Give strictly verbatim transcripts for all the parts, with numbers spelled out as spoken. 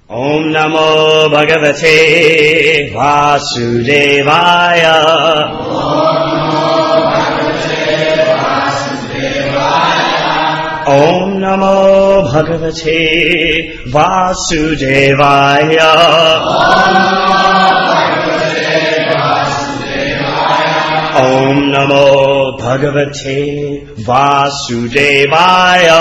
Om Namo Bhagavate Vasudevaya. Om Namo Bhagavate Vasudevaya. Om Namo Bhagavate Vasudevaya.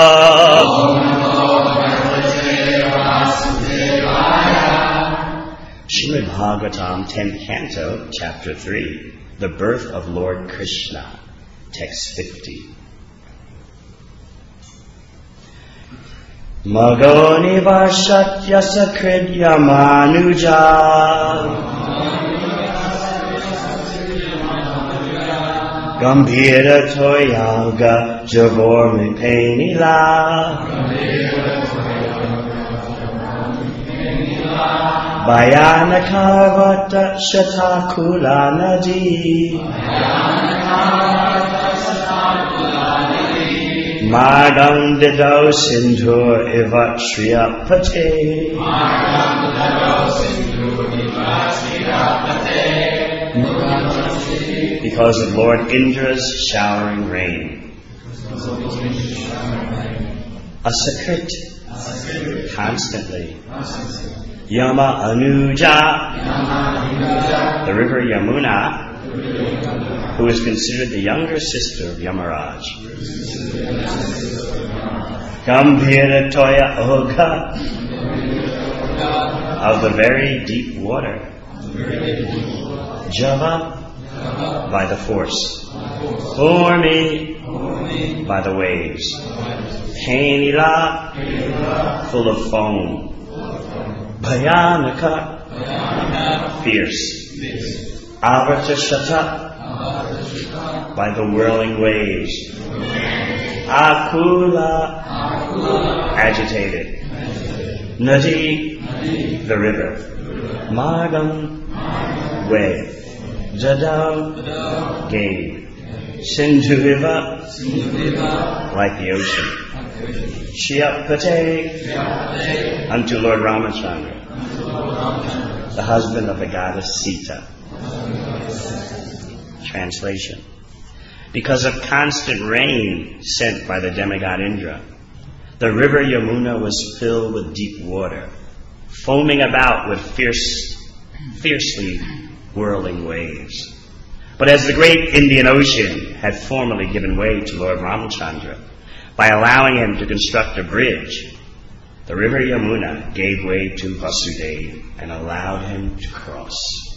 Srimad Bhagavatam, tenth Canto, Chapter three, The Birth of Lord Krishna, Text fifty. Magoni Varshatya Sakridya Manuja Gambhira Toyaga Javormi Penila Bhayanakavata Shatakula Nadi Margam Dido Sindhur Ivat Shriyapate Because of Lord Indra's showering rain. Asakrit, constantly. Yama Anuja, the river Yamuna, who is considered the younger sister of Yamaraj. Gambhira Toya Oga, of the very deep water. Java, by the force. Hormi, by the waves. Painila, full of foam. Bhayanaka, fierce. Avartashata, by the whirling waves. Akula, agitated. Nadi, the river. Margam, way. Jadam, gate. Sindhuviva, like the ocean. Shriyapate, unto Lord Ramachandra, the husband of the goddess Sita. Translation. Because of constant rain sent by the demigod Indra, the river Yamuna was filled with deep water, foaming about with fierce, fiercely whirling waves. But as the great Indian Ocean had formerly given way to Lord Ramachandra, by allowing him to construct a bridge, the river Yamuna gave way to Vasudeva and allowed him to cross.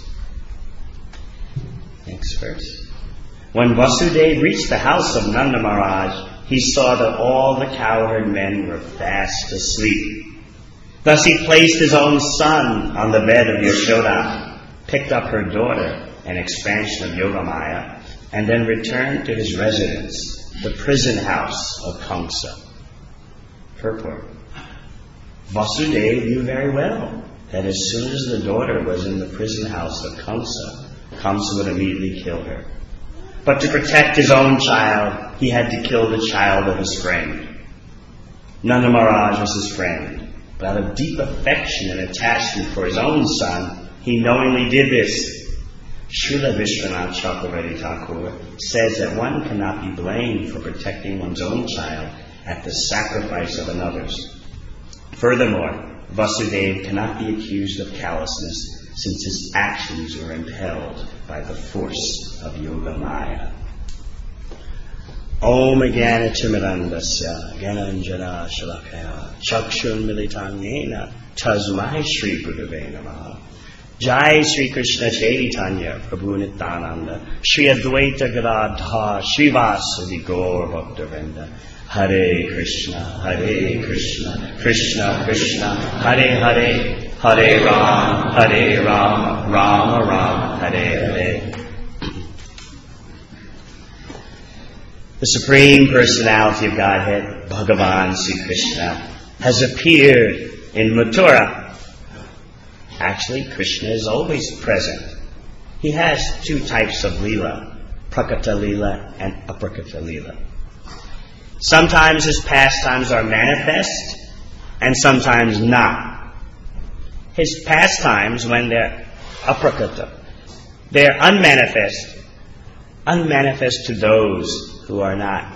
Next verse. When Vasudeva reached the house of Nanda Maharaj, he saw that all the cowherd men were fast asleep. Thus he placed his own son on the bed of Yashoda, picked up her daughter, an expansion of Yogamaya, and then returned to his residence, the prison house of Kamsa. Purport. Vasudeva knew very well that as soon as the daughter was in the prison house of Kamsa, Kamsa would immediately kill her. But to protect his own child, he had to kill the child of his friend. Nanda Maharaj was his friend, but out of deep affection and attachment for his own son, he knowingly did this. Srila Vishwanath Chakravarti Thakur says that one cannot be blamed for protecting one's own child at the sacrifice of another's. Furthermore, Vasudeva cannot be accused of callousness since his actions were impelled by the force of Yogamaya. Om Jnana Timirandasya Gyananjana Shalakaya Chakshun Militangena Tasmai Shri Gurave Namaha. Jai Sri Krishna Chaitanya Prabhu Nityananda Shri Advaita Gadadhar Srivasadi Gaur Bhaktivinoda. Hare Krishna, Hare Krishna, Krishna Krishna, Hare Hare, Hare Ram, Hare Ram, Rama Rama, Hare Hare. The Supreme Personality of Godhead, Bhagavan Sri Krishna, has appeared in Mathura. Actually, Krishna is always present. He has two types of Leela, Prakata Leela and Aprakata Leela. Sometimes his pastimes are manifest and sometimes not. His pastimes, when they're aprakata, they're unmanifest, unmanifest to those who are not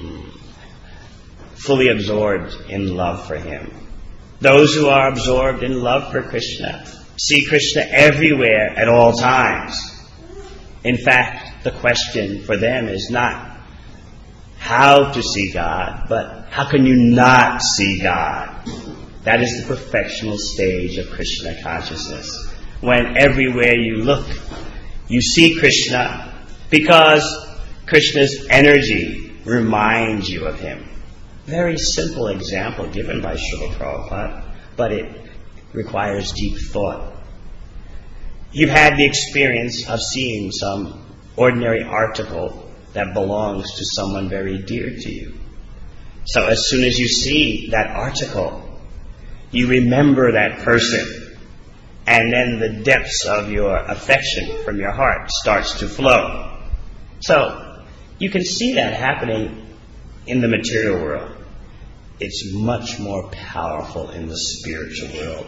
fully absorbed in love for him. Those who are absorbed in love for Krishna see Krishna everywhere at all times. In fact, the question for them is not how to see God, but how can you not see God? That is the perfectional stage of Krishna consciousness. When everywhere you look, you see Krishna because Krishna's energy reminds you of him. Very simple example given by Srila Prabhupada, but it requires deep thought. You've had the experience of seeing some ordinary article that belongs to someone very dear to you. So as soon as you see that article, you remember that person, and then the depths of your affection from your heart starts to flow. So you can see that happening in the material world. It's much more powerful in the spiritual world,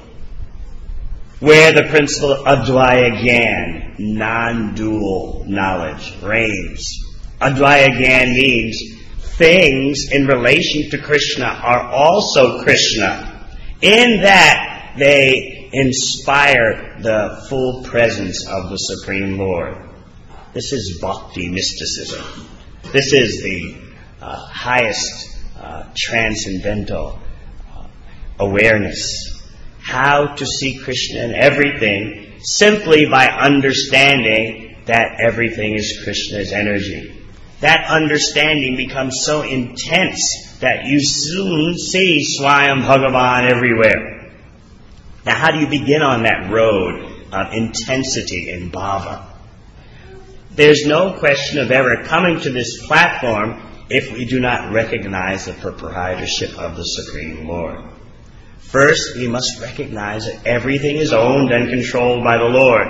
where the principle of Advaya Gyan, non-dual knowledge, reigns. Advaya Gyan means things in relation to Krishna are also Krishna, in that they inspire the full presence of the Supreme Lord. This is bhakti mysticism. This is the uh, highest uh, transcendental uh, awareness. How to see Krishna in everything simply by understanding that everything is Krishna's energy. That understanding becomes so intense that you soon see Swayam Bhagavan everywhere. Now, how do you begin on that road of intensity in bhava? There's no question of ever coming to this platform if we do not recognize the proprietorship of the Supreme Lord. First, we must recognize that everything is owned and controlled by the Lord.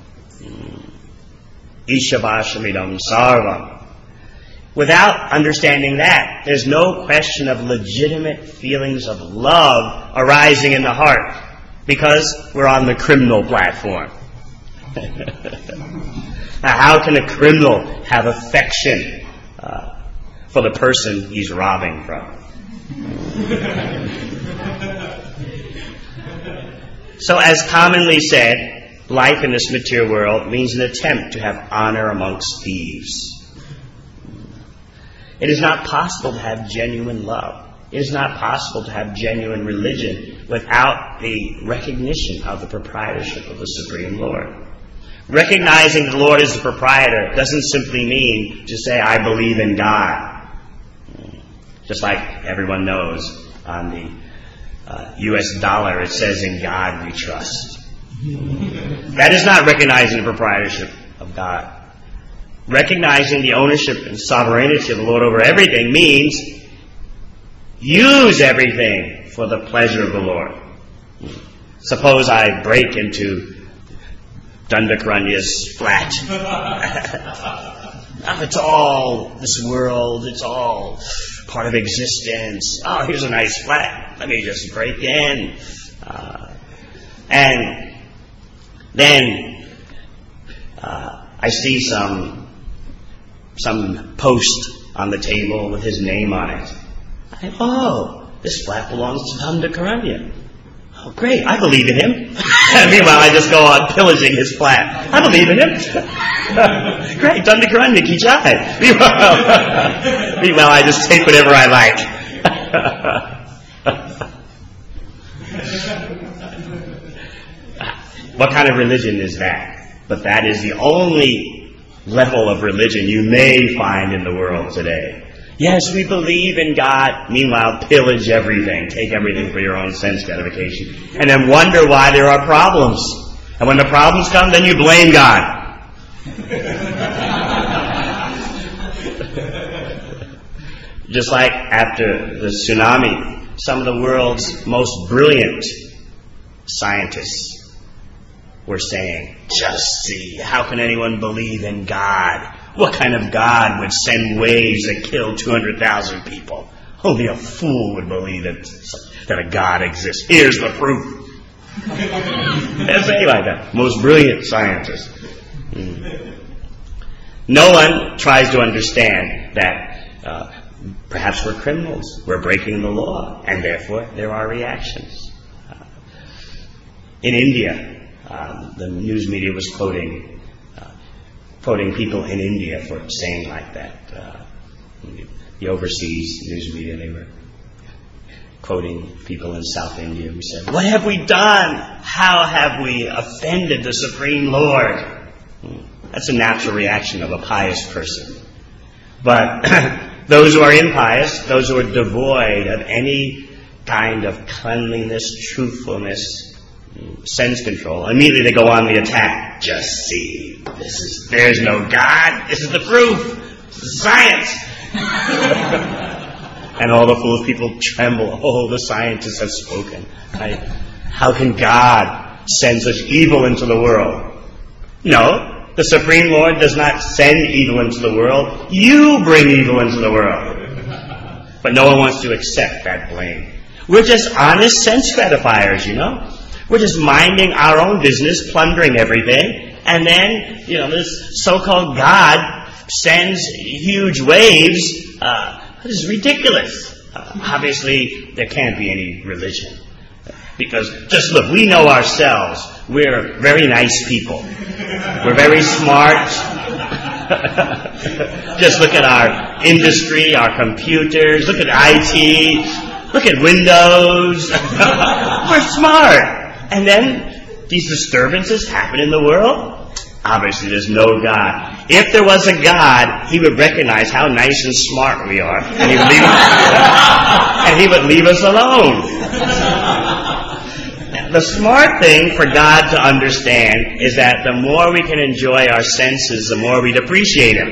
Ishavashamidam sarvam. Without understanding that, there's no question of legitimate feelings of love arising in the heart, because we're on the criminal platform. Now, how can a criminal have affection uh, for the person he's robbing from? So, as commonly said, life in this material world means an attempt to have honor amongst thieves. It is not possible to have genuine love. It is not possible to have genuine religion without the recognition of the proprietorship of the Supreme Lord. Recognizing the Lord as the proprietor doesn't simply mean to say, I believe in God. Just like everyone knows, on the uh, U S dollar it says, in God we trust. That is not recognizing the proprietorship of God. Recognizing the ownership and sovereignty of the Lord over everything means use everything for the pleasure of the Lord. Suppose I break into Dandakaranya's flat. Oh, it's all this world, it's all part of existence. Oh, here's a nice flat. Let me just break in. Uh, and then uh, I see some some post on the table with his name on it. I think, oh, this flat belongs to Dandakaranya. Oh, great, I believe in him. Meanwhile, I just go on pillaging his flat. I believe in him. Great, Dandakaranya ki jai. Meanwhile, meanwhile, I just take whatever I like. What kind of religion is that? But that is the only level of religion you may find in the world today. Yes, we believe in God. Meanwhile, pillage everything. Take everything for your own sense gratification. And then wonder why there are problems. And when the problems come, then you blame God. Just like after the tsunami, some of the world's most brilliant scientists were saying, just see, how can anyone believe in God? What kind of God would send waves that kill two hundred thousand people? Only a fool would believe that, that a God exists. Here's the proof. They say like that. Most brilliant scientists. Mm. No one tries to understand that uh, perhaps we're criminals, we're breaking the law, and therefore there are reactions. Uh, in India, um, the news media was quoting uh, quoting people in India for saying like that. Uh, the overseas news media, they were quoting people in South India who said, "What have we done? How have we offended the Supreme Lord?" That's a natural reaction of a pious person. But those who are impious, those who are devoid of any kind of cleanliness, truthfulness, sense control, immediately they go on the attack. Just see, this is there's no God. This is the proof. This is science. And all the foolish people tremble. Oh, the scientists have spoken. I, how can God send such evil into the world? No, the Supreme Lord does not send evil into the world. You bring evil into the world. But no one wants to accept that blame. We're just honest sense gratifiers, you know. We're just minding our own business, plundering everything. And then, you know, this so-called God sends huge waves. Uh, this is ridiculous. Uh, obviously, there can't be any religion. Because, just look, we know ourselves. We're very nice people. We're very smart. Just look at our industry, our computers. Look at I T. Look at Windows. We're smart. And then, these disturbances happen in the world. Obviously, there's no God. If there was a God, He would recognize how nice and smart we are, and He would leave us, and He would leave us alone. The smart thing for God to understand is that the more we can enjoy our senses, the more we'd appreciate Him.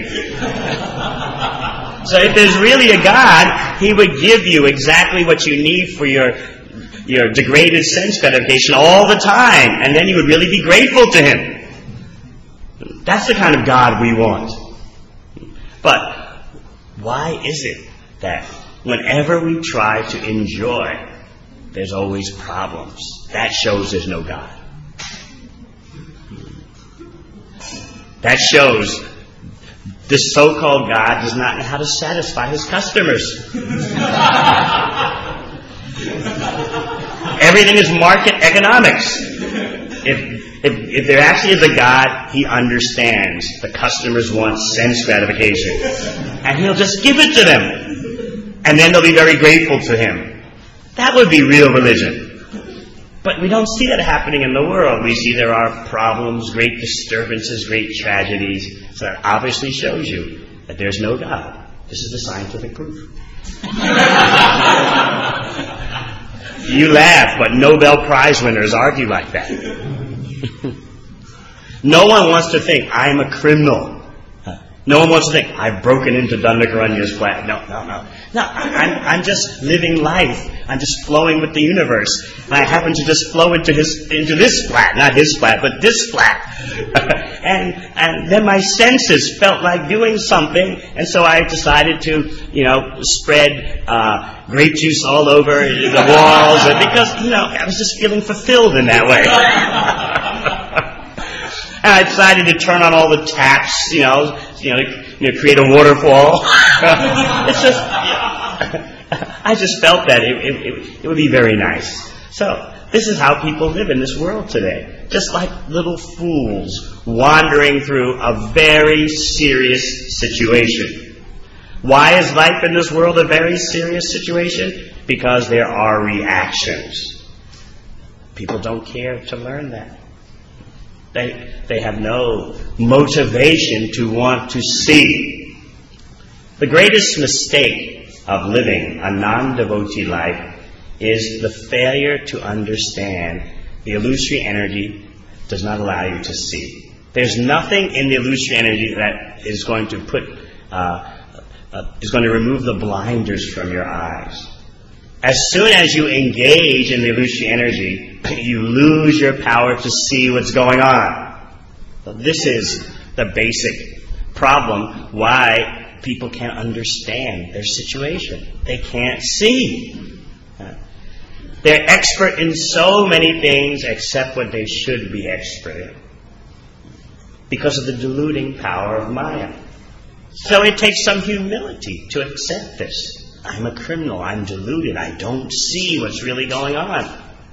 So if there's really a God, He would give you exactly what you need for your your degraded sense gratification all the time, and then you would really be grateful to Him. That's the kind of God we want. But why is it that whenever we try to enjoy, there's always problems? That shows there's no God. That shows this so-called God does not know how to satisfy His customers. Everything is market economics. If If, if there actually is a God, He understands the customers want sense gratification. And He'll just give it to them. And then they'll be very grateful to Him. That would be real religion. But we don't see that happening in the world. We see there are problems, great disturbances, great tragedies. So that obviously shows you that there's no God. This is the scientific proof. You laugh, but Nobel Prize winners argue like that. No one wants to think, I'm a criminal. No one wants to think, I've broken into Dandakarunya's flat. No, no, no. No, I'm, I'm just living life. I'm just flowing with the universe. And I happen to just flow into his, into this flat. Not his flat, but this flat. and, and then my senses felt like doing something. And so I decided to, you know, spread, uh, grape juice all over the walls. Because, you know, I was just feeling fulfilled in that way. And I decided to turn on all the taps, you know, you know, you know create a waterfall. It's just, I just felt that it, it, it would be very nice. So this is how people live in this world today. Just like little fools wandering through a very serious situation. Why is life in this world a very serious situation? Because there are reactions. People don't care to learn that. They, they have no motivation to want to see. The greatest mistake of living a non-devotee life is the failure to understand the illusory energy does not allow you to see. There's nothing in the illusory energy that is going to put, uh, uh, is going to remove the blinders from your eyes. As soon as you engage in the illusory energy, you lose your power to see what's going on. So this is the basic problem why people can't understand their situation. They can't see. Uh, They're expert in so many things except what they should be expert in, because of the deluding power of Maya. So it takes some humility to accept this. I'm a criminal. I'm deluded. I don't see what's really going on.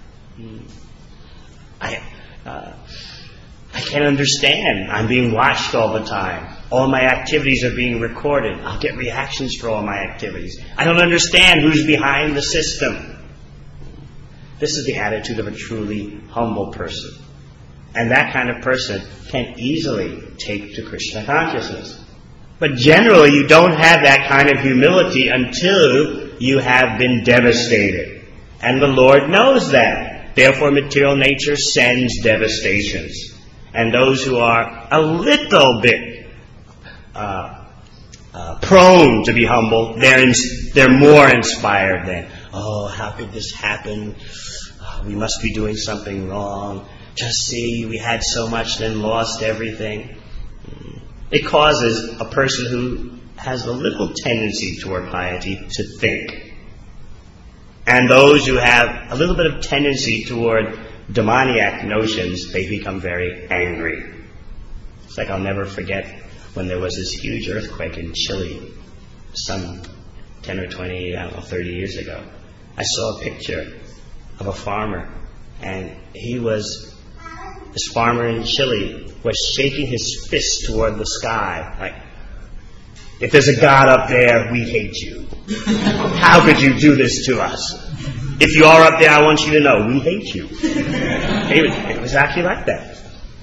I, uh, I can't understand. I'm being watched all the time. All my activities are being recorded. I'll get reactions for all my activities. I don't understand who's behind the system. This is the attitude of a truly humble person. And that kind of person can easily take to Krishna consciousness. But generally, you don't have that kind of humility until you have been devastated. And the Lord knows that. Therefore, material nature sends devastations. And those who are a little bit uh, uh, prone to be humble, they're, ins- they're more inspired then. Oh, how could this happen? Oh, we must be doing something wrong. Just see, we had so much, then lost everything. It causes a person who has a little tendency toward piety to think. And those who have a little bit of tendency toward demoniac notions, they become very angry. It's like I'll never forget when there was this huge earthquake in Chile, some ten or twenty, I don't know, thirty years ago. I saw a picture of a farmer, and he was, this farmer in Chile was shaking his fist toward the sky, like, if there's a God up there, we hate you. How could you do this to us? If you are up there, I want you to know, we hate you. It was, it was actually like that.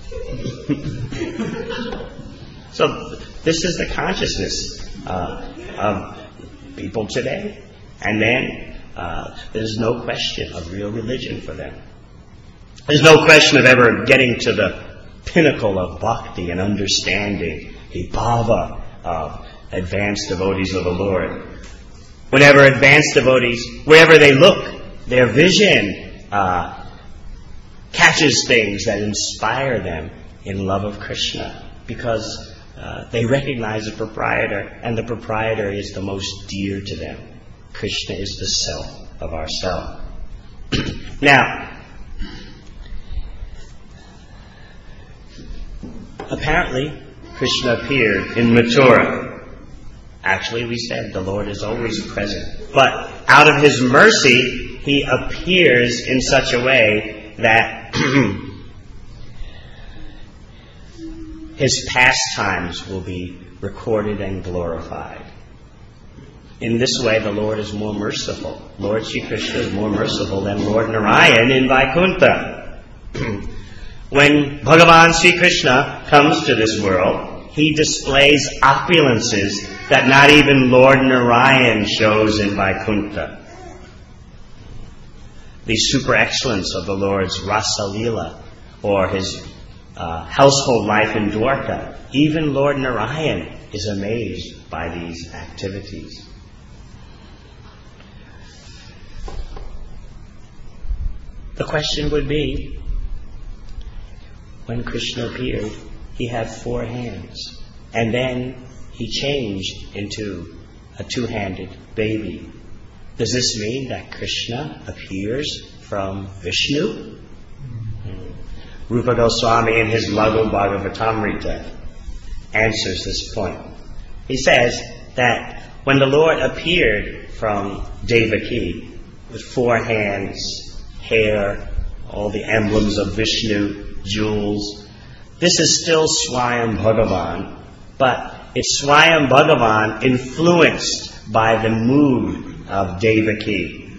So this is the consciousness uh, of people today. And then uh, there's no question of real religion for them. There's no question of ever getting to the pinnacle of bhakti and understanding, the bhava of advanced devotees of the Lord. Whenever advanced devotees, wherever they look, their vision uh, catches things that inspire them in love of Krishna, because uh, they recognize the proprietor, and the proprietor is the most dear to them. Krishna is the self of ourself. Now, apparently, Krishna appeared in Mathura. Actually, we said the Lord is always present. But out of His mercy, He appears in such a way that His pastimes will be recorded and glorified. In this way, the Lord is more merciful. Lord Sri Krishna is more merciful than Lord Narayan in Vaikuntha. When Bhagavan Sri Krishna comes to this world, He displays opulences that not even Lord Narayan shows in Vaikuntha. The super excellence of the Lord's Rasa Leela, or His uh, household life in Dwarka, even Lord Narayan is amazed by these activities. The question would be, when Krishna appeared, He had four hands. And then He changed into a two-handed baby. Does this mean that Krishna appears from Vishnu? Hmm. Rupa Goswami in his Laghu Bhagavatamrita answers this point. He says that when the Lord appeared from Devaki with four hands, hair, all the emblems of Vishnu, jewels, this is still Swayam Bhagavan, but it's Swayam Bhagavan influenced by the mood of Devaki.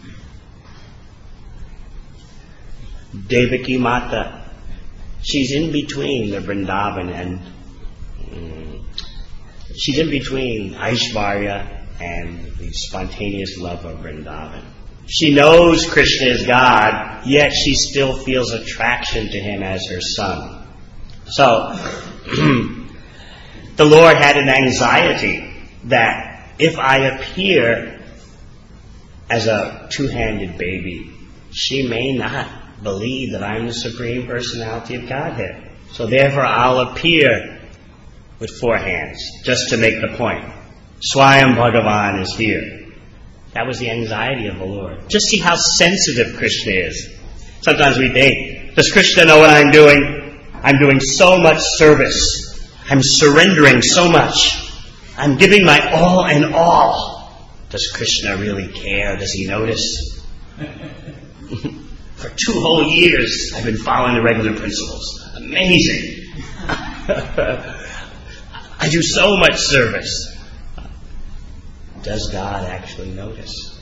Devaki Mata, she's in between the Vrindavan and um, she's in between Aishvarya and the spontaneous love of Vrindavan. She knows Krishna is God, yet she still feels attraction to Him as her son. So, the Lord had an anxiety that if I appear as a two-handed baby, she may not believe that I'm the Supreme Personality of Godhead. So therefore I'll appear with four hands, just to make the point. Swayam Bhagavan is here. That was the anxiety of the Lord. Just see how sensitive Krishna is. Sometimes we think, does Krishna know what I'm doing? I'm doing so much service. I'm surrendering so much. I'm giving my all and all. Does Krishna really care? Does he notice? For two whole years, I've been following the regular principles. Amazing. I do so much service. Does God actually notice?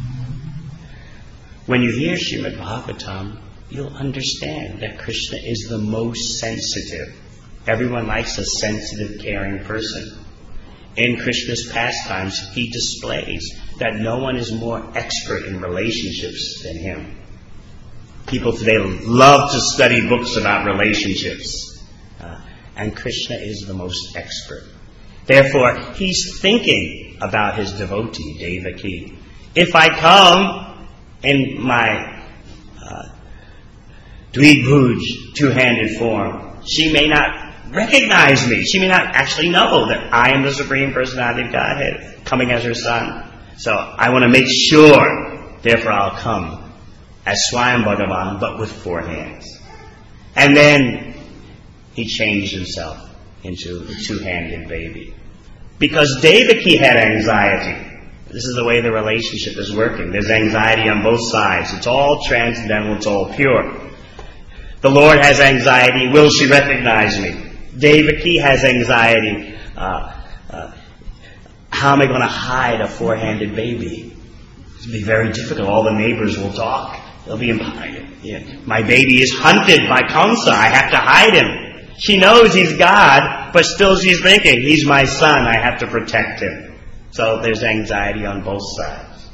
When you hear Srimad Bhagavatam, you'll understand that Krishna is the most sensitive. Everyone likes a sensitive, caring person. In Krishna's pastimes, he displays that no one is more expert in relationships than him. People today love to study books about relationships. Uh, and Krishna is the most expert. Therefore, he's thinking about his devotee, Devaki. If I come in my uh, dvibhuj, two-handed form, she may not recognize me. She may not actually know that I am the Supreme Personality of Godhead, coming as her son. So I want to make sure, therefore I'll come as Swayam Bhagavan, but with four hands. And then he changed himself into a two-handed baby. Because Devaki had anxiety. This is the way the relationship is working. There's anxiety on both sides. It's all transcendental. It's all pure. The Lord has anxiety. Will she recognize me? Devaki has anxiety. Uh, uh, how am I going to hide a four-handed baby? It'll be very difficult. All the neighbors will talk. They'll be implied. Yeah. My baby is hunted by Kamsa. I have to hide him. She knows he's God, but still she's thinking, he's my son. I have to protect him. So there's anxiety on both sides.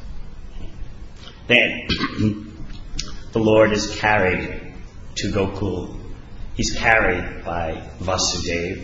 Then the Lord is carried to Gokul. He's carried by Vasudeva.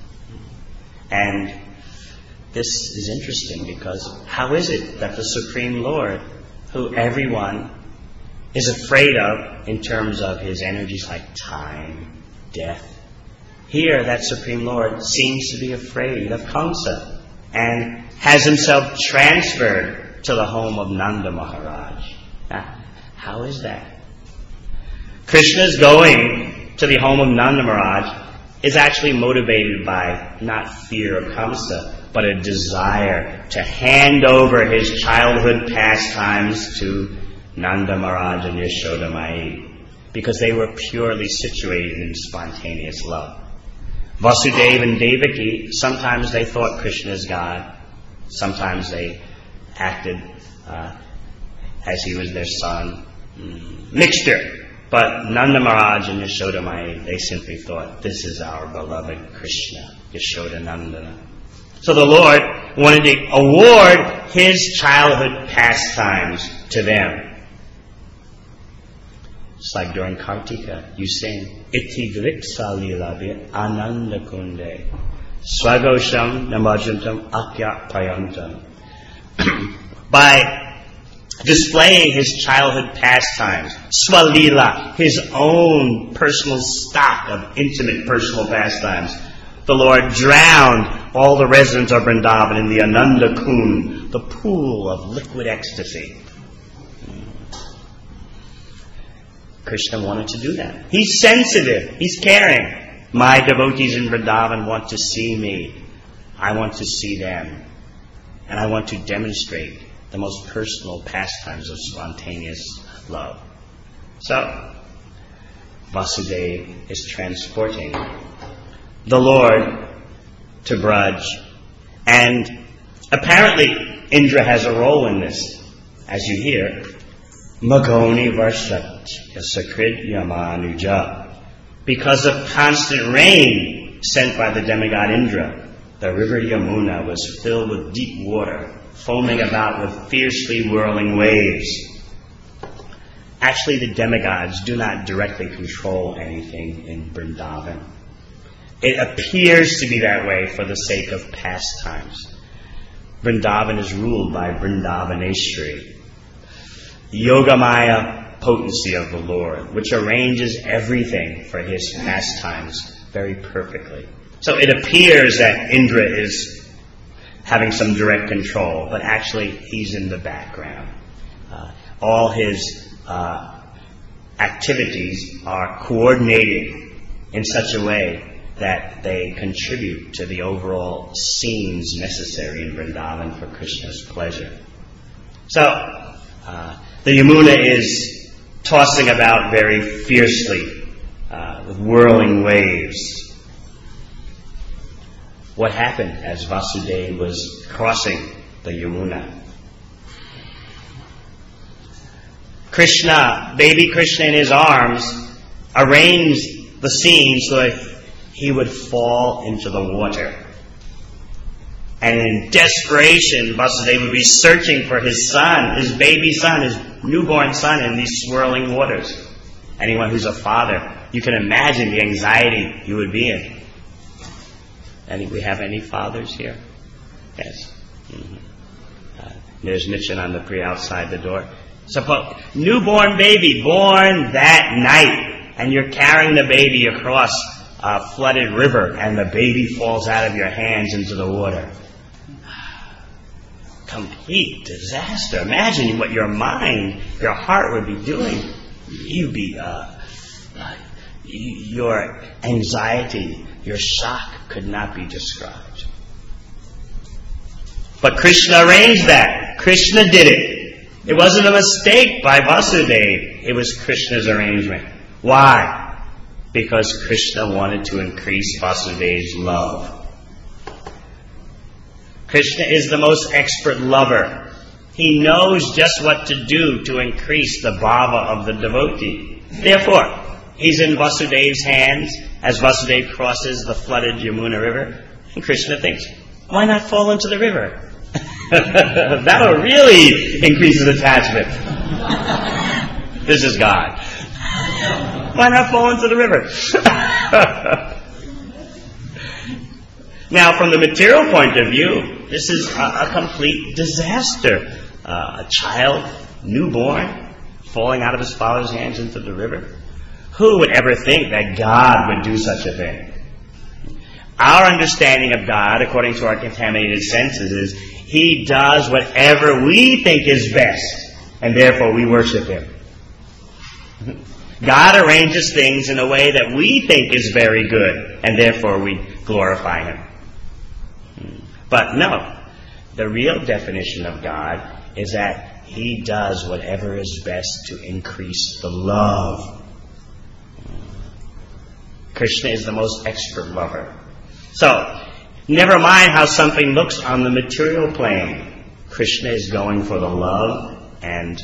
And this is interesting because how is it that the Supreme Lord, who everyone is afraid of in terms of his energies like time, death, here that Supreme Lord seems to be afraid of Kamsa and has himself transferred to the home of Nanda Maharaj. Now, how is that? Krishna's going to the home of Nanda Maharaj is actually motivated by not fear of Kamsa, but a desire to hand over his childhood pastimes to Nanda Maharaj and Yashoda Mai, because they were purely situated in spontaneous love. Vasudeva and Devaki, sometimes they thought Krishna is God, sometimes they acted uh, as he was their son. Mm, mixture. But Nanda Maharaj and Yashoda Mai, they simply thought, this is our beloved Krishna, Yashoda Nandana. So the Lord wanted to award his childhood pastimes to them. It's like during Kartika, you sing, Iti Vriksa Lilavi Ananda Kunde Swagosham Namajantam Akya Payantam. By displaying his childhood pastimes, Swalila, his own personal stock of intimate personal pastimes, the Lord drowned all the residents of Vrindavan in the Ananda Kund, the pool of liquid ecstasy. Krishna wanted to do that. He's sensitive. He's caring. My devotees in Vrindavan want to see me. I want to see them. And I want to demonstrate the most personal pastimes of spontaneous love. So, Vasudeva is transporting the Lord to Braj. And apparently Indra has a role in this. As you hear, Magoni Varshat Yasakrid Yamanuja. Because of constant rain sent by the demigod Indra, the river Yamuna was filled with deep water, foaming about with fiercely whirling waves. Actually, the demigods do not directly control anything in Vrindavan. It appears to be that way for the sake of pastimes. Vrindavan is ruled by Vrindavaneshwari, Yogamaya potency of the Lord, which arranges everything for his pastimes very perfectly. So it appears that Indra is having some direct control, but actually he's in the background. Uh, all his uh, activities are coordinated in such a way that they contribute to the overall scenes necessary in Vrindavan for Krishna's pleasure. So, uh, the Yamuna is tossing about very fiercely uh, with whirling waves. What happened as Vasudeva was crossing the Yamuna? Krishna, baby Krishna in his arms, arranged the scene so that he would fall into the water. And in desperation, Vasudeva would be searching for his son, his baby son, his newborn son in these swirling waters. Anyone who's a father, you can imagine the anxiety you would be in. Any, we have any fathers here? Yes. Mm-hmm. Uh, there's Nichan on the pre outside the door. Suppose newborn baby born that night, and you're carrying the baby across a flooded river, and the baby falls out of your hands into the water. Complete disaster. Imagine what your mind, your heart would be doing. You'd be, uh, uh, your anxiety, your shock could not be described. But Krishna arranged that. Krishna did it. It wasn't a mistake by Vasudeva. It was Krishna's arrangement. Why? Because Krishna wanted to increase Vasudeva's love. Krishna is the most expert lover. He knows just what to do to increase the bhava of the devotee. Therefore, he's in Vasudeva's hands as Vasudeva crosses the flooded Yamuna River. And Krishna thinks, why not fall into the river? That'll really increase his attachment. This is God. Why not fall into the river? Now, from the material point of view, this is a, a complete disaster. Uh, a child, newborn, falling out of his father's hands into the river. Who would ever think that God would do such a thing? Our understanding of God, according to our contaminated senses, is He does whatever we think is best, and therefore we worship Him. God arranges things in a way that we think is very good, and therefore we glorify Him. But no, the real definition of God is that He does whatever is best to increase the love. Krishna is the most expert lover. So, never mind how something looks on the material plane. Krishna is going for the love and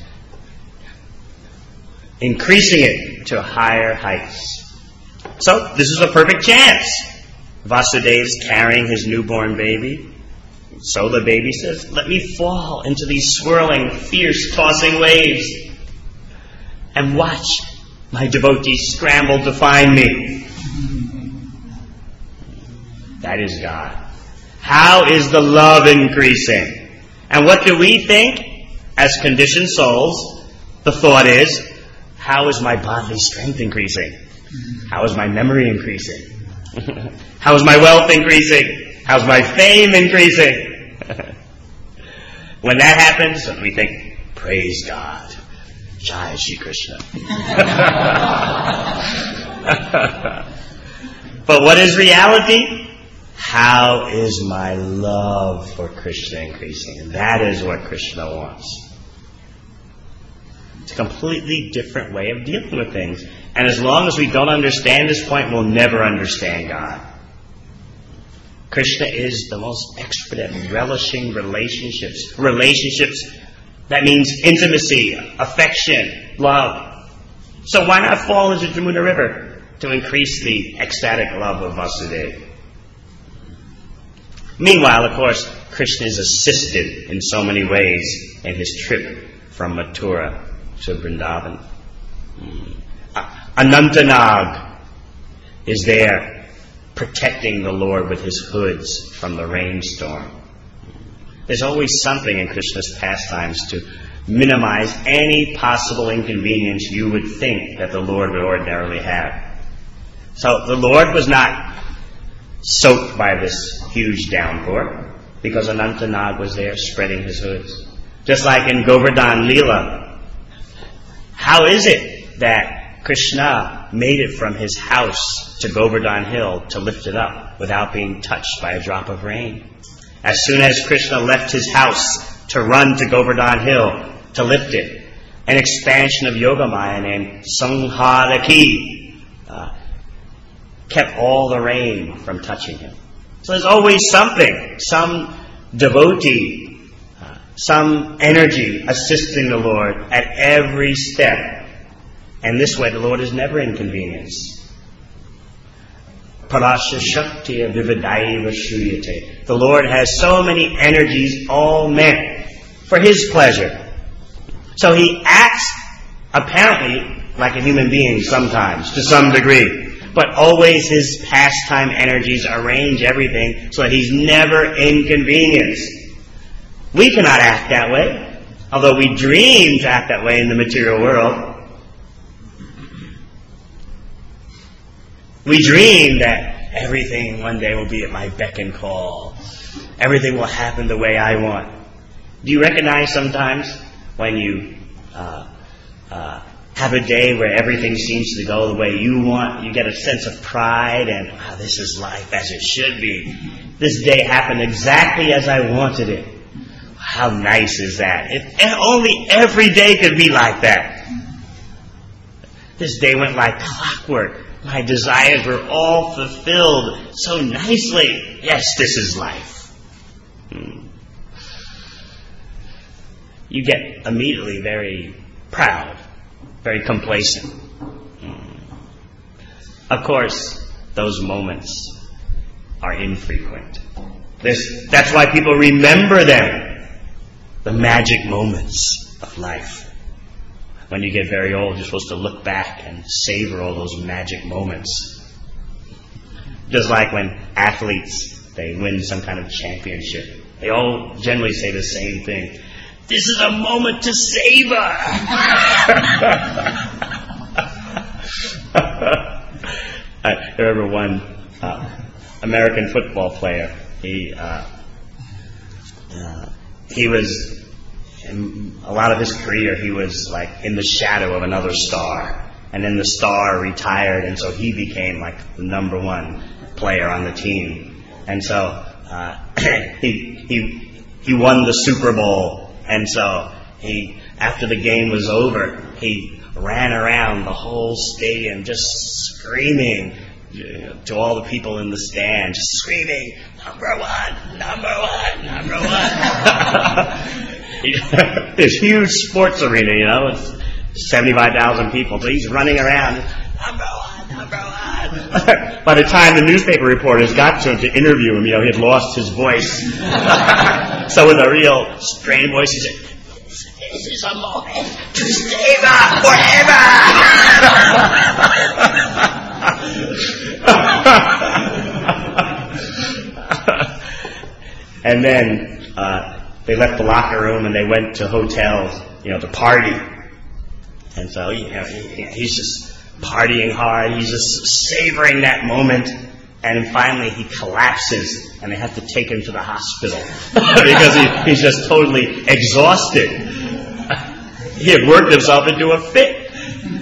increasing it to higher heights. So, this is a perfect chance. Vasudeva is carrying his newborn baby. So the baby says, let me fall into these swirling, fierce, tossing waves and watch my devotees scramble to find me. That is God. How is the love increasing? And what do we think as conditioned souls? The thought is, how is my bodily strength increasing? How is my memory increasing? How is my wealth increasing? How's my fame increasing? When that happens, we think, praise God. Jai Shri Krishna. But what is reality? How is my love for Krishna increasing? That is what Krishna wants. It's a completely different way of dealing with things. And as long as we don't understand this point, we'll never understand God. Krishna is the most expert at relishing relationships. Relationships, that means intimacy, affection, love. So why not fall into Yamuna River to increase the ecstatic love of Vasudeva? Meanwhile, of course, Krishna is assisted in so many ways in his trip from Mathura to Vrindavan. Anantanag is there, protecting the Lord with his hoods from the rainstorm. There's always something in Krishna's pastimes to minimize any possible inconvenience you would think that the Lord would ordinarily have. So the Lord was not soaked by this huge downpour. because Anantanag was there spreading his hoods. Just like in Govardhan Leela, how is it that Krishna made it from his house to Govardhan Hill to lift it up without being touched by a drop of rain? As soon as Krishna left his house to run to Govardhan Hill to lift it, an expansion of Yogamaya named Sangharaki uh, kept all the rain from touching him. So there's always something, some devotee, uh, some energy assisting the Lord at every step. And this way the Lord is never inconvenienced. Parasya Shaktiya Vividaiva Shruyate. The Lord has so many energies all meant for His pleasure. So He acts apparently like a human being sometimes, to some degree. But always His pastime energies arrange everything so that He's never inconvenienced. We cannot act that way, although we dream to act that way in the material world. We dream that everything one day will be at my beck and call. Everything will happen the way I want. Do you recognize sometimes when you uh, uh, have a day where everything seems to go the way you want, you get a sense of pride and, wow, this is life as it should be. This day happened exactly as I wanted it. How nice is that? If only every day could be like that. This day went like clockwork. My desires were all fulfilled so nicely. Yes, this is life. Hmm. You get immediately very proud, very complacent. Hmm. Of course, those moments are infrequent. This, that's why people remember them, the magic moments of life. When you get very old, you're supposed to look back and savor all those magic moments. Just like when athletes, they win some kind of championship. They all generally say the same thing. This is a moment to savor! I remember one uh, American football player. He, uh, uh, he was... In a lot of his career, he was like in the shadow of another star. And then the star retired, and so he became like the number one player on the team. And so uh, he he he won the Super Bowl. And so he, after the game was over, he ran around the whole stadium just screaming to all the people in the stand, just screaming, "Number one, number one, number one." This huge sports arena, you know, it's seventy-five thousand people, so he's running around, number one, number one. By the time the newspaper reporters got to him to interview him, you know, he had lost his voice. So with a real strained voice, he said, "This is a moment to savor forever." And then uh, they left the locker room and they went to hotels, you know, to party. And so, you know, he, he's just partying hard. He's just savoring that moment. And finally he collapses and they have to take him to the hospital because he, he's just totally exhausted. He had worked himself into a fit.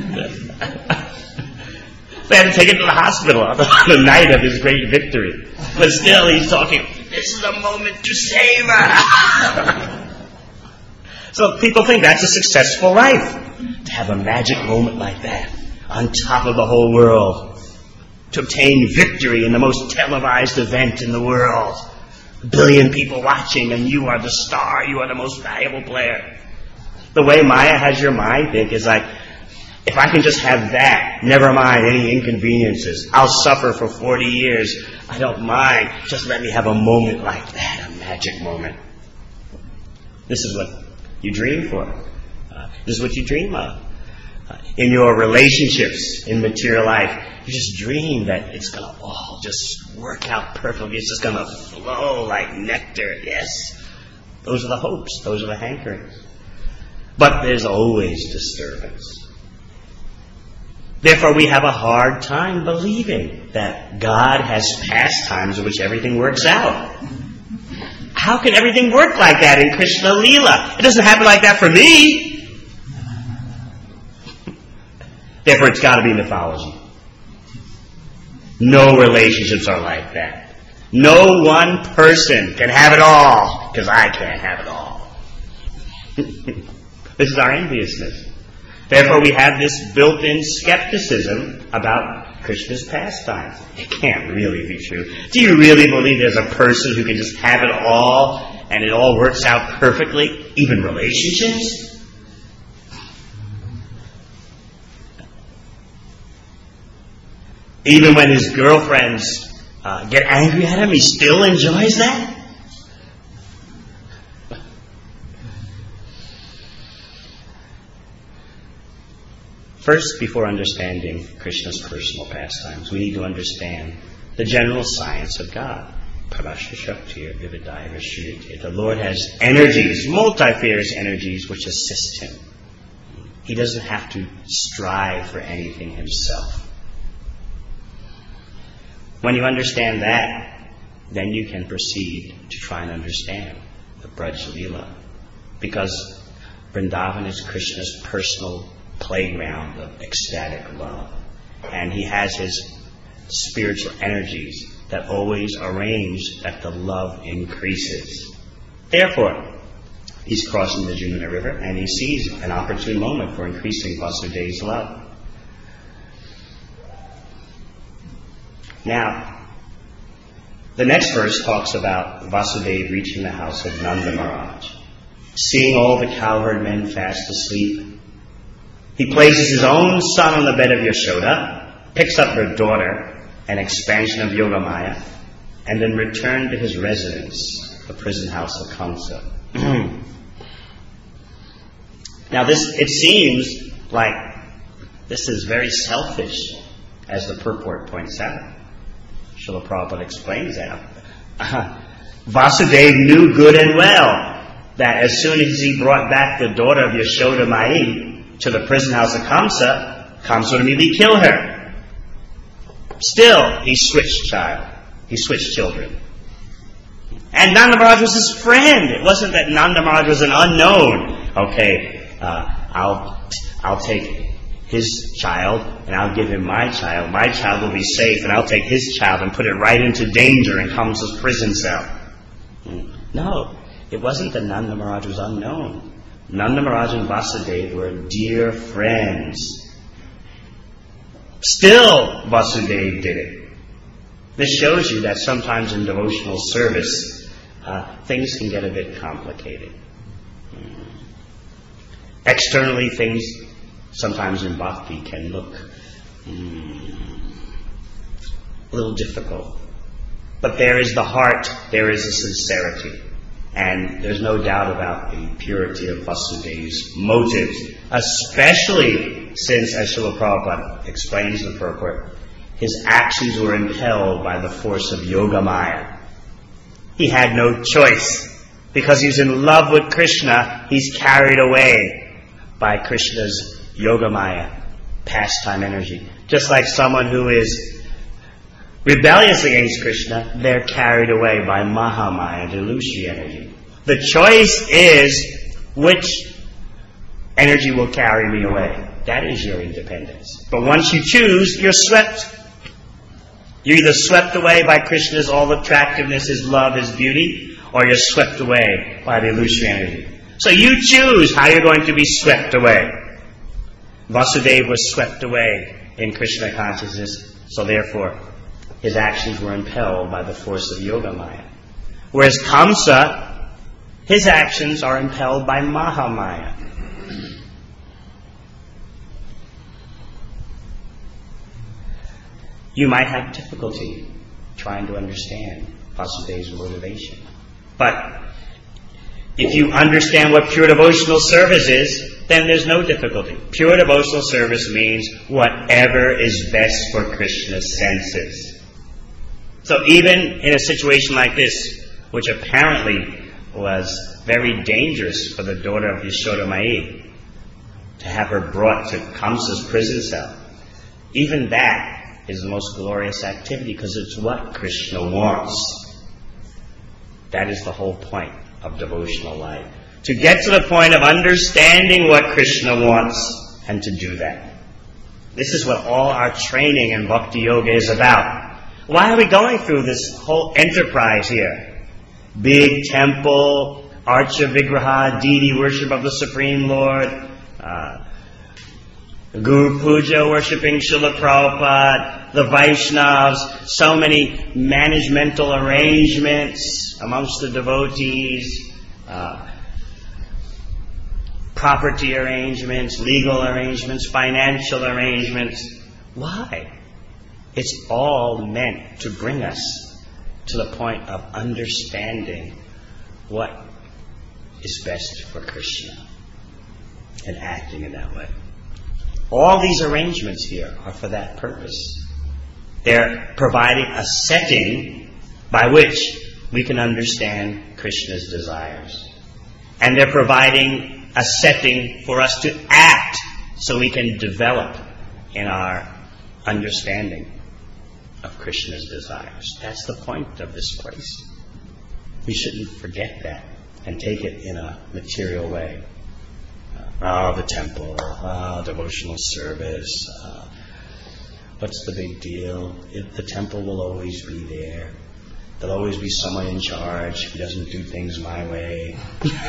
They had to take him to the hospital on the night of his great victory. But still he's talking, this is a moment to savor. So people think that's a successful life. To have a magic moment like that on top of the whole world. To obtain victory in the most televised event in the world. A billion people watching and you are the star, you are the most valuable player. The way Maya has your mind think is like, if I can just have that, never mind any inconveniences. I'll suffer for forty years. I don't mind. Just let me have a moment like that, a magic moment. This is what you dream for. Uh, this is what you dream of. Uh, in your relationships, in material life, you just dream that it's going to all just work out perfectly. It's just going to flow like nectar. Yes. Those are the hopes. Those are the hankerings. But there's always disturbance. Therefore, we have a hard time believing that God has pastimes in which everything works out. How can everything work like that in Krishna Leela? It doesn't happen like that for me. Therefore, it's got to be mythology. No relationships are like that. No one person can have it all, because I can't have it all. This is our enviousness. Therefore, we have this built-in skepticism about Krishna's pastimes. It can't really be true. Do you really believe there's a person who can just have it all and it all works out perfectly, even relationships? Even when his girlfriends uh, get angry at him, he still enjoys that? First, before understanding Krishna's personal pastimes, we need to understand the general science of God. The Lord has energies, multifarious energies, which assist him. He doesn't have to strive for anything himself. When you understand that, then you can proceed to try and understand the Braj Leela. Because Vrindavan is Krishna's personal playground of ecstatic love. And he has his spiritual energies that always arrange that the love increases. Therefore, he's crossing the Jamuna River and he sees an opportune moment for increasing Vasudev's love. Now, the next verse talks about Vasudev reaching the house of Nanda Maharaj. Seeing all the cowherd men fast asleep, he places his own son on the bed of Yashoda, picks up her daughter, an expansion of Yogamaya, and then returned to his residence, the prison house of Kamsa. Now this, it seems like this is very selfish, as the purport points out. Srila Prabhupada explains that. Uh, Vasudev knew good and well that as soon as he brought back the daughter of Yashoda Mai to the prison house of Kamsa, Kamsa would immediately kill her. Still, he switched child. He switched children. And Nanda Maharaj was his friend. It wasn't that Nanda Maharaj was an unknown. Okay, uh, I'll I'll take his child and I'll give him my child. My child will be safe, and I'll take his child and put it right into danger in Kamsa's prison cell. No, it wasn't that Nanda Maharaj was unknown. Nanda Maharaj and Vasudeva were dear friends. Still, Vasudeva did it. This shows you that sometimes in devotional service, uh, things can get a bit complicated. Mm. Externally, things sometimes in bhakti can look mm, a little difficult. But there is the heart, there is a sincerity. And there's no doubt about the purity of Vasudev's motives, especially since, as Srila Prabhupada explains in the purport, his actions were impelled by the force of Yogamaya. He had no choice. Because he's in love with Krishna, he's carried away by Krishna's Yogamaya, pastime energy. Just like someone who is rebellious against Krishna, they're carried away by Mahamaya, delusion energy. The choice is which energy will carry me away. That is your independence. But once you choose, you're swept. You're either swept away by Krishna's all attractiveness, his love, his beauty, or you're swept away by the illusory energy. So you choose how you're going to be swept away. Vasudeva was swept away in Krishna consciousness, so therefore his actions were impelled by the force of Yogamaya. Whereas Kamsa, his actions are impelled by Mahamaya. You might have difficulty trying to understand Vasudev's motivation. But if you understand what pure devotional service is, then there's no difficulty. Pure devotional service means whatever is best for Krishna's senses. So even in a situation like this, which apparently was very dangerous for the daughter of Yashoda Mai, to have her brought to Kamsa's prison cell, even that is the most glorious activity because it's what Krishna wants. That is the whole point of devotional life. To get to the point of understanding what Krishna wants and to do that. This is what all our training in Bhakti Yoga is about. Why are we going through this whole enterprise here? Big temple, Archa Vigraha, deity worship of the Supreme Lord, uh, Guru Puja worshipping Srila Prabhupada, the Vaishnavas, so many managemental arrangements amongst the devotees, uh, property arrangements, legal arrangements, financial arrangements. Why? It's all meant to bring us to the point of understanding what is best for Krishna and acting in that way. All these arrangements here are for that purpose. They're providing a setting by which we can understand Krishna's desires. And they're providing a setting for us to act so we can develop in our understanding of Krishna's desires. That's the point of this place. We shouldn't forget that and take it in a material way. Oh, the temple, oh, devotional service. Uh, what's the big deal? It, the temple will always be there. There'll always be someone in charge who doesn't do things my way.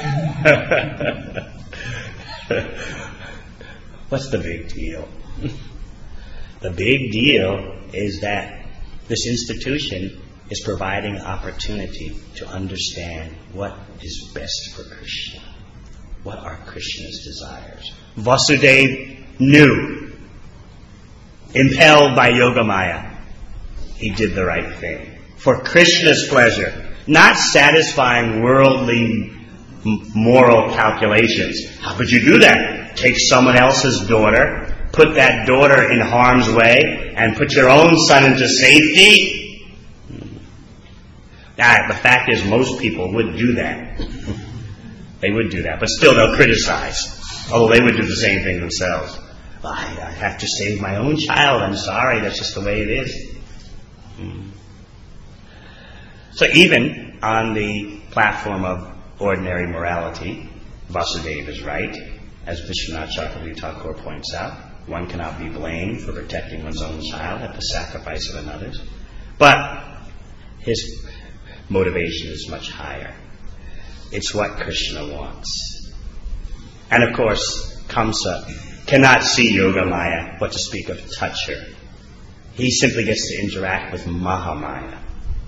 What's the big deal? The big deal is that this institution is providing an opportunity to understand what is best for Krishna. What are Krishna's desires? Vasudeva knew, impelled by Yogamaya, he did the right thing. For Krishna's pleasure, not satisfying worldly moral calculations. How could you do that? Take someone else's daughter, put that daughter in harm's way, and put your own son into safety? Now, the fact is, most people would do that. They would do that, but still they'll criticize. Although they would do the same thing themselves. Well, I, I have to save my own child. I'm sorry, that's just the way it is. Mm. So even on the platform of ordinary morality, Vasudeva is right. As Vishwanath Chakravarti Thakur points out, one cannot be blamed for protecting one's own child at the sacrifice of another's. But his motivation is much higher. It's what Krishna wants. And of course, Kamsa cannot see Yogamaya, but to speak of touch her. He simply gets to interact with Mahamaya.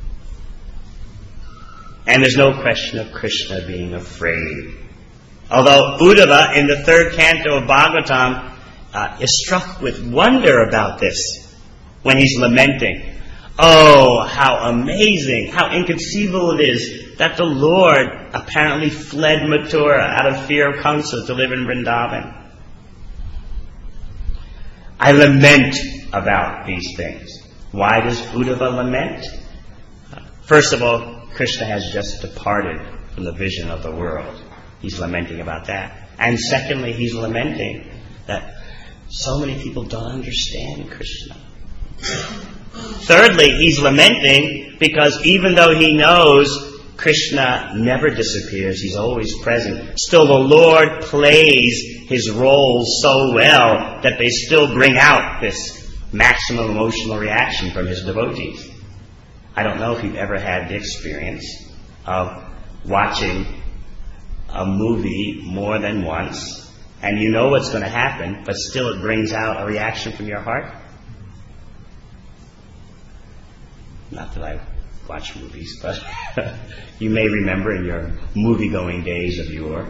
And there's no question of Krishna being afraid. Although Uddhava in the third canto of Bhagavatam uh, is struck with wonder about this when he's lamenting. Oh, how amazing, how inconceivable it is that the Lord apparently fled Mathura out of fear of Kamsa to live in Vrindavan. I lament about these things. Why does Uddhava lament? First of all, Krishna has just departed from the vision of the world. He's lamenting about that. And secondly, he's lamenting that so many people don't understand Krishna. Thirdly, he's lamenting because even though he knows Krishna never disappears, he's always present, still the Lord plays his roles so well that they still bring out this maximum emotional reaction from his devotees. I don't know if you've ever had the experience of watching a movie more than once and you know what's going to happen, but still it brings out a reaction from your heart. Not that I watch movies, but you may remember in your movie-going days of yore,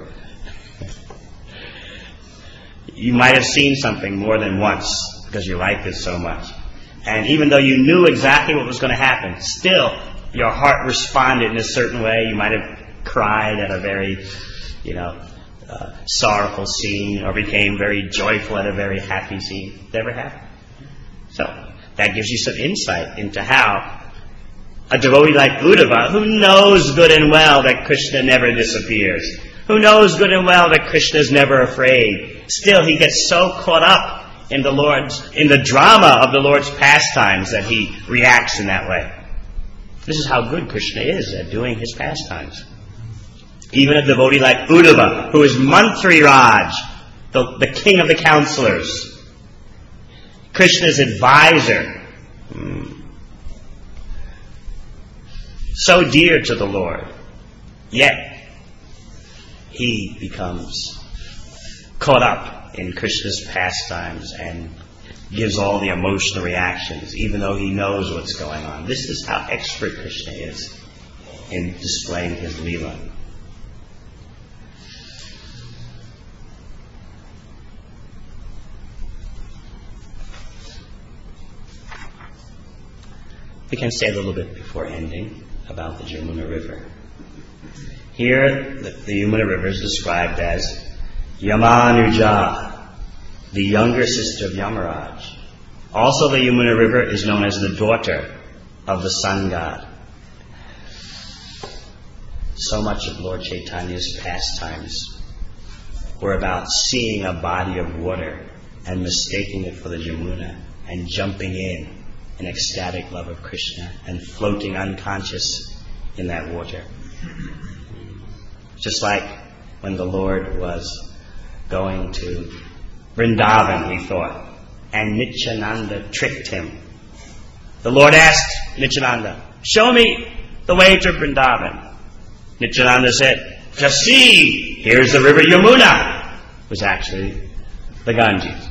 you might have seen something more than once because you liked it so much. And even though you knew exactly what was going to happen, still your heart responded in a certain way. You might have cried at a very, you know, uh, sorrowful scene, or became very joyful at a very happy scene. Never happened. So that gives you some insight into how a devotee like Uddhava, who knows good and well that Krishna never disappears, who knows good and well that Krishna is never afraid, still he gets so caught up in the Lord's, in the drama of the Lord's pastimes that he reacts in that way. This is how good Krishna is at doing his pastimes. Even a devotee like Uddhava, who is Mantri Raj, the, the king of the counselors, Krishna's advisor, mm, so dear to the Lord, yet he becomes caught up in Krishna's pastimes and gives all the emotional reactions, even though he knows what's going on. This is how expert Krishna is in displaying his Leela. We can say a little bit before ending about the Yamuna River. Here, the, the Yamuna River is described as Yamanuja, the younger sister of Yamaraj. Also, the Yamuna River is known as the daughter of the sun god. So much of Lord Chaitanya's pastimes were about seeing a body of water and mistaking it for the Yamuna and jumping in in ecstatic love of Krishna and floating unconscious in that water. Just like when the Lord was going to Vrindavan, he thought, and Nityananda tricked him. The Lord asked Nityananda, "Show me the way to Vrindavan." Nityananda said, "Just see, here's the river Yamuna." It was actually the Ganges.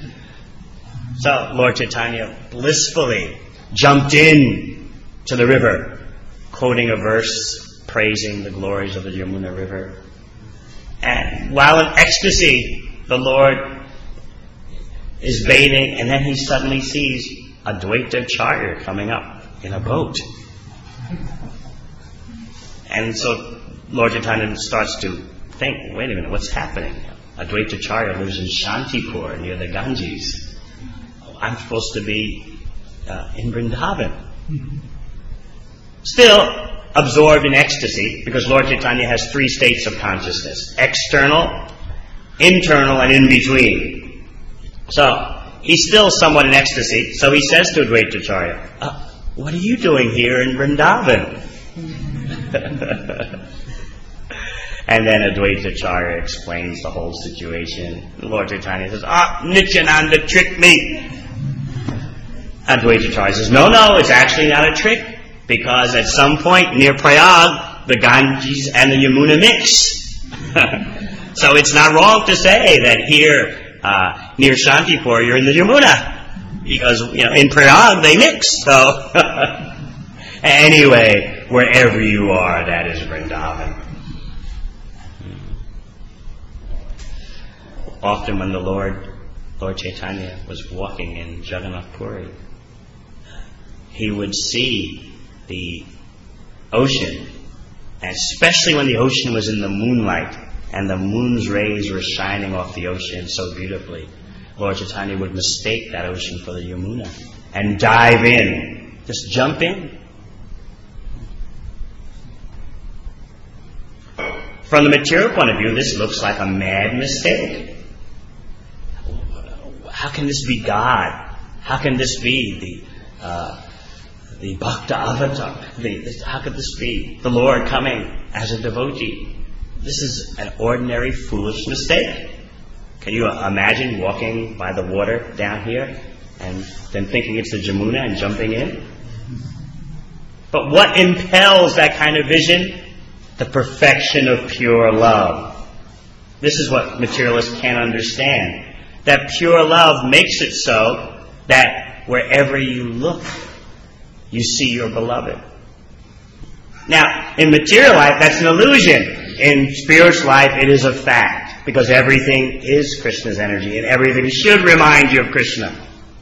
So Lord Chaitanya blissfully jumped in to the river, quoting a verse praising the glories of the Yamuna River. And while in ecstasy, the Lord is bathing, and then he suddenly sees Advaita Charya coming up in a boat. And so Lord Chaitanya starts to think, wait a minute, what's happening? Advaita Charya lives in Shantipur near the Ganges. I'm supposed to be uh, in Vrindavan. Still absorbed in ecstasy, because Lord Chaitanya has three states of consciousness: external, internal, and in between. So he's still somewhat in ecstasy, so he says to Advaita Charya, uh, what are you doing here in Vrindavan? And then Advaita Charya explains the whole situation. Lord Chaitanya says, ah, Nityananda tricked me. Advaita Charya says, no, no, it's actually not a trick, because at some point near Prayag, the Ganges and the Yamuna mix. So it's not wrong to say that here uh, near Shantipur you're in the Yamuna, because you know in Prayag they mix. So anyway, wherever you are, that is Vrindavan. Often when the Lord, Lord Chaitanya was walking in Jagannath Puri, he would see the ocean, and especially when the ocean was in the moonlight and the moon's rays were shining off the ocean so beautifully, Lord Chaitanya would mistake that ocean for the Yamuna and dive in, just jump in. From the material point of view, this looks like a mad mistake. How can this be God? How can this be the uh, the Bhakta Avatar? The, this, how could this be the Lord coming as a devotee? This is an ordinary foolish mistake. Can you imagine walking by the water down here and then thinking it's the Yamuna and jumping in? But what impels that kind of vision? The perfection of pure love. This is what materialists can't understand. That pure love makes it so that wherever you look, you see your beloved. Now, in material life, that's an illusion. In spiritual life, it is a fact, because everything is Krishna's energy, and everything should remind you of Krishna.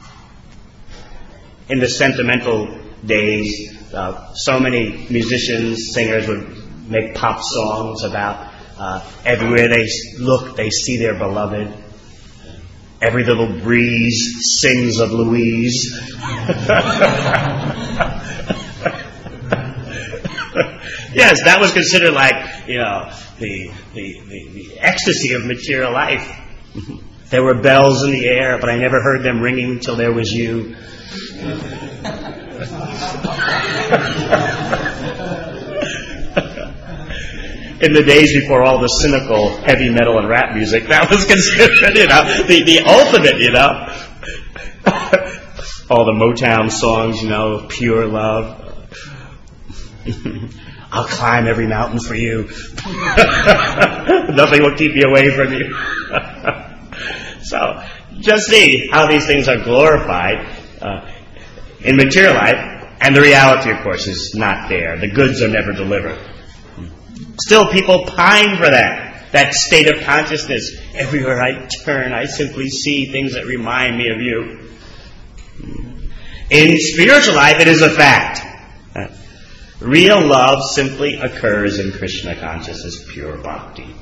In the sentimental days, uh, so many musicians, singers would make pop songs about uh, everywhere they look, they see their beloved. Every little breeze sings of Louise. Yes, that was considered like, you know, the, the, the, the ecstasy of material life. There were bells in the air, but I never heard them ringing till there was you. In the days before all the cynical heavy metal and rap music, that was considered, you know, the, the ultimate, you know. All the Motown songs, you know, pure love. I'll climb every mountain for you. Nothing will keep me away from you. So, just see how these things are glorified uh, in material life, and the reality, of course, is not there. The goods are never delivered. Still, people pine for that, that state of consciousness. Everywhere I turn, I simply see things that remind me of you. In spiritual life, it is a fact. Real love simply occurs in Krishna consciousness, pure bhakti.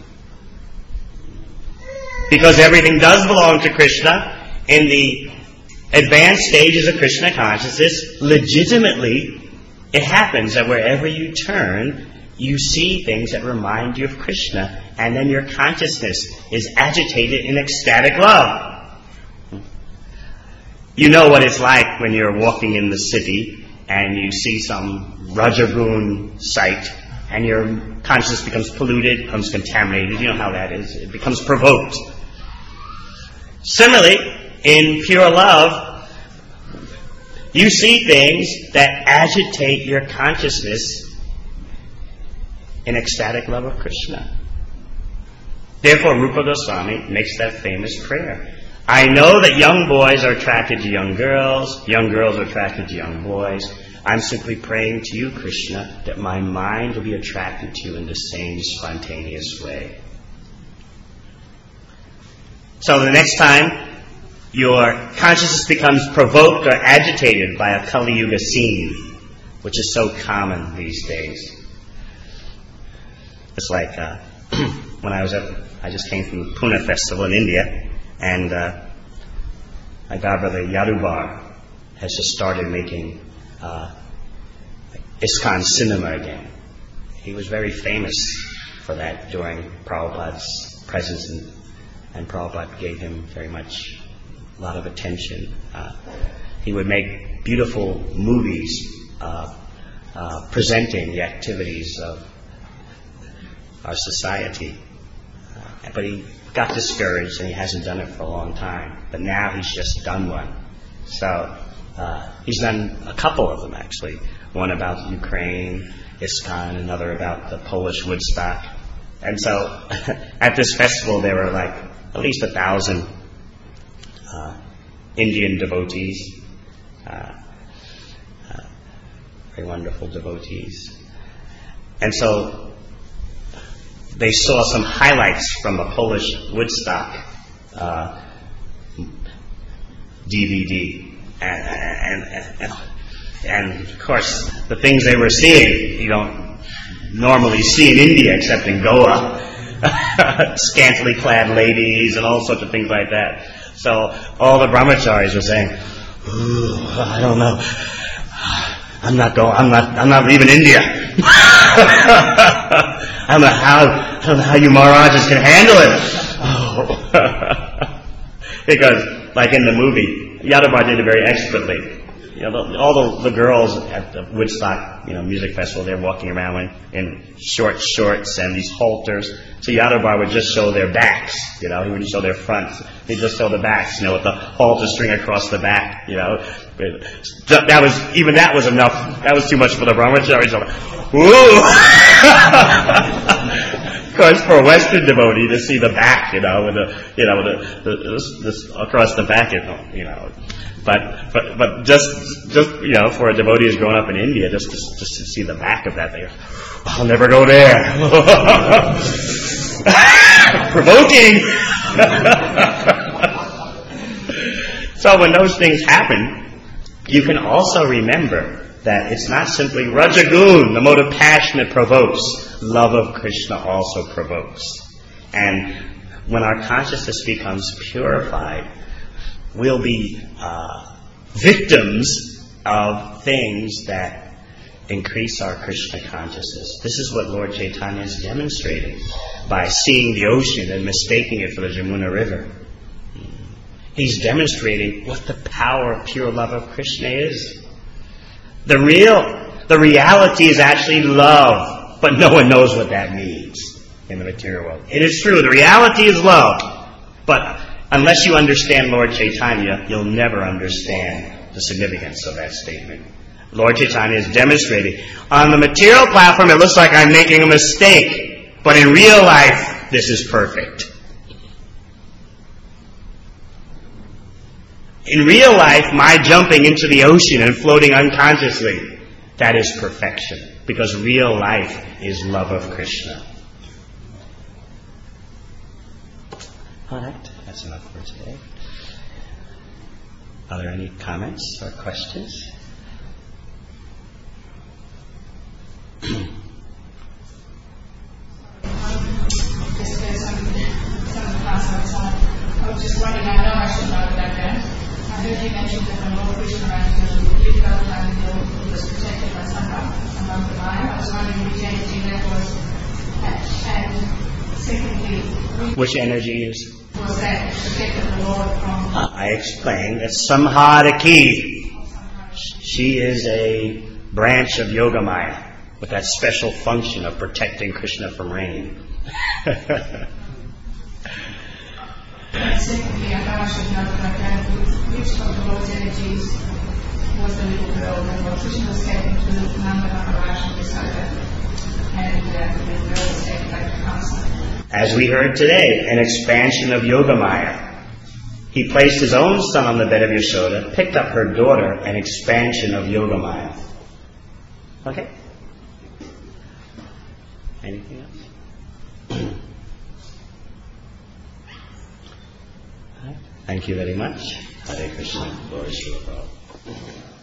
Because everything does belong to Krishna, in the advanced stages of Krishna consciousness, legitimately, it happens that wherever you turn, you see things that remind you of Krishna, and then your consciousness is agitated in ecstatic love. You know what it's like when you're walking in the city and you see some Rajagun sight, and your consciousness becomes polluted, becomes contaminated. You know how that is. It becomes provoked. Similarly, in pure love, you see things that agitate your consciousness in ecstatic love of Krishna. Therefore, Rupa Goswami makes that famous prayer. I know that young boys are attracted to young girls, young girls are attracted to young boys. I'm simply praying to you, Krishna, that my mind will be attracted to you in the same spontaneous way. So the next time your consciousness becomes provoked or agitated by a Kali Yuga scene, which is so common these days. It's like uh, when I was at, I just came from the Pune festival in India, and uh, my godbrother Yadubar has just started making uh, ISKCON cinema again. He was very famous for that during Prabhupada's presence, and, and Prabhupada gave him very much a lot of attention. Uh, he would make beautiful movies uh, uh, presenting the activities of our society. Uh, but he got discouraged and he hasn't done it for a long time. But now he's just done one. So uh, he's done a couple of them actually. One about Ukraine, ISKCON, another about the Polish Woodstock. And so at this festival there were like at least a thousand uh, Indian devotees. Uh, uh, very wonderful devotees. And so they saw some highlights from a Polish Woodstock uh, D V D. And, and, and, and, of course, the things they were seeing, you don't normally see in India except in Goa. Scantily clad ladies and all sorts of things like that. So all the brahmacharis were saying, ooh, I don't know. I'm not going, I'm not, I'm not leaving India. I don't know how, I don't know how you Maharajas can handle it. Oh. Because, like in the movie, Yadubar did it very expertly. You know, the, all the, the girls at the Woodstock, you know, music festival, they're walking around in, in short shorts and these halters. So Yadubar would just show their backs, you know, he wouldn't show their fronts. He'd just show the backs, you know, with the halter string across the back, you know. That was, even that was enough. That was too much for the brahmacharis. Woo! Of course, for a Western devotee to see the back, you know, with the, you know, with the, the this, this across the back, you know. But but but just just you know, for a devotee who's grown up in India, just to, just to see the back of that, they go, I'll never go there. Provoking. So when those things happen, you can also remember that it's not simply Rajagun, the mode of passion that provokes. Love of Krishna also provokes. And when our consciousness becomes purified, we'll be uh, victims of things that increase our Krishna consciousness. This is what Lord Chaitanya is demonstrating by seeing the ocean and mistaking it for the Jamuna River. He's demonstrating what the power of pure love of Krishna is. The real, the reality is actually love, but no one knows what that means in the material world. It is true, the reality is love, but unless you understand Lord Chaitanya, you'll never understand the significance of that statement. Lord Chaitanya is demonstrating. On the material platform, it looks like I'm making a mistake, but in real life, this is perfect. In real life, my jumping into the ocean and floating unconsciously, that is perfection, because real life is love of Krishna. All right, that's enough for today. Are there any comments or questions? Just there's some, some of the class I was on. I was just wondering, I know I should know that then. I heard you mention that when Lord Krishna ran to Yuddha and he was protected by Sangha among the Maya. I was wondering which energy that was. And secondly, which energy is? Was that protected the Lord from? Uh, I explained that Samhadaki. She is a branch of Yogamaya with that special function of protecting Krishna from rain. And secondly, I know I should know that I which of the Lord's energies was the little girl that when Krishna was taken to Nanda Maharaj and Yashoda, and uh, the little girl was taken back to Kamsa. As we heard today, an expansion of Yogamaya. He placed his own son on the bed of Yashoda, picked up her daughter, an expansion of Yogamaya. Okay? Anything else? Thank you very much. Hare Krishna. Glory to Prabhupada.